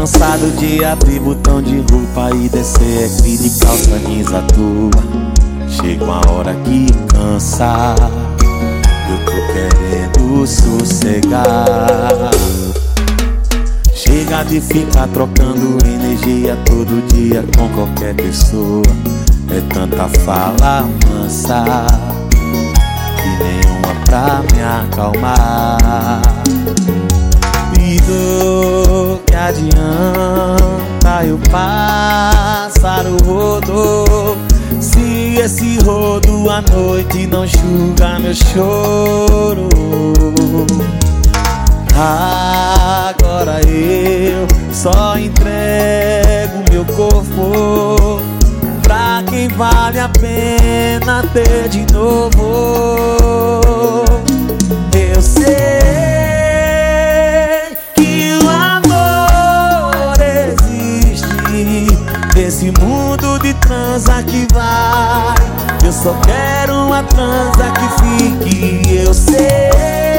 cansado de abrir botão de roupa e descer aqui de calça jeans à toa. Chega uma hora que cansa, eu tô querendo sossegar. Chega de ficar trocando energia todo dia com qualquer pessoa. É tanta fala mansa que nenhuma pra me acalmar. Me dou que adianta eu passar o rodo, se esse rodo à noite não enxuga meu choro. Agora eu só entrego meu corpo pra quem vale a pena ter de novo. Eu sei que o amor existe nesse mundo de transa que vai. Eu só quero uma transa que fique. Eu sei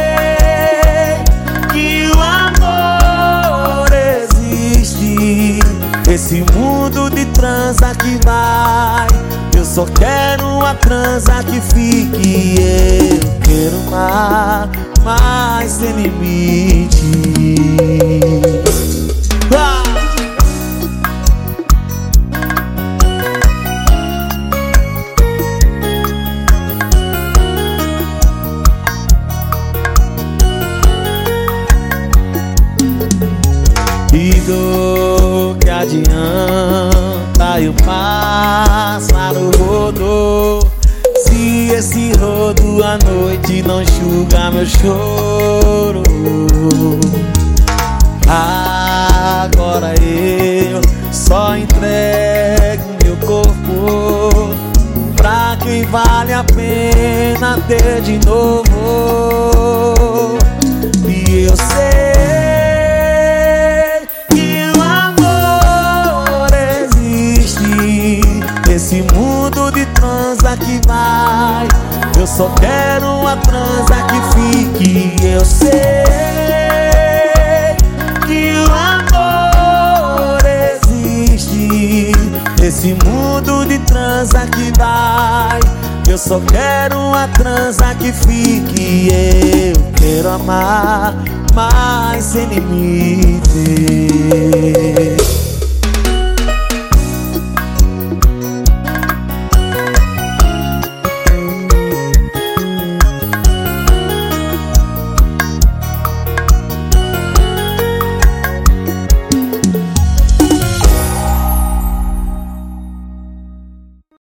que o amor existe esse mundo de transa que vai. Eu só quero uma transa que fique. Eu quero amar mais sem limite. E do que adianta eu passar o rodo, se esse rodo à noite não enxuga meu choro. Agora eu só entrego meu corpo pra quem vale a pena ter de novo. E eu sei esse mundo de transa que vai. Eu só quero uma transa que fique. Eu sei que o amor existe esse mundo de transa que vai. Eu só quero uma transa que fique. Eu quero amar mais sem limite.